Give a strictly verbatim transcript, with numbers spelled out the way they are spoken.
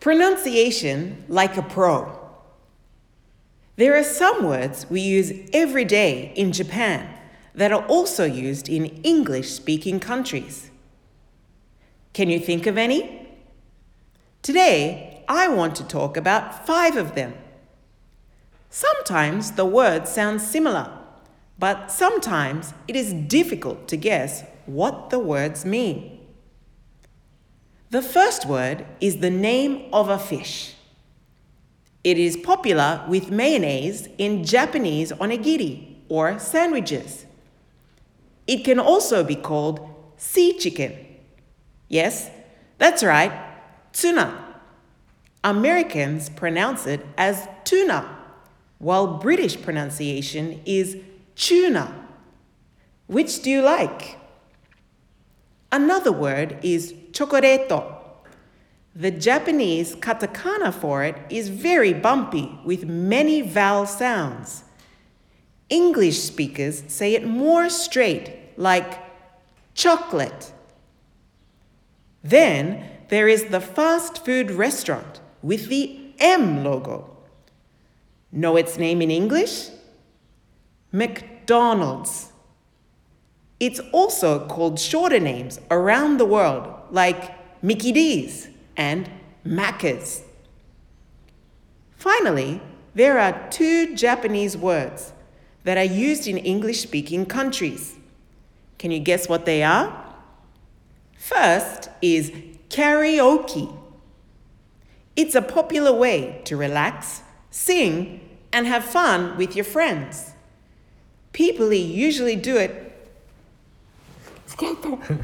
Pronunciation like a pro. There are some words we use every day in Japan that are also used in English-speaking countries. Can you think of any? Today, I want to talk about five of them. Sometimes the words sound similar, but sometimes it is difficult to guess what the words mean. The first word is the name of a fish. It is popular with mayonnaise in Japanese onigiri or sandwiches. It can also be called sea chicken. Yes, that's right, tuna. Americans pronounce it as tuna, while British pronunciation is tuna. Which do you like? Another word is chocoreto. The Japanese katakana for it is very bumpy with many vowel sounds. English speakers say it more straight, like chocolate. Then there is the fast food restaurant with the M logo. Know its name in English? McDonald's. It's also called shorter names around the world, like Mickey D's and Macca's. Finally, there are two Japanese words that are used in English-speaking countries. Can you guess what they are? First is karaoke. It's a popular way to relax, sing, and have fun with your friends. People usually do it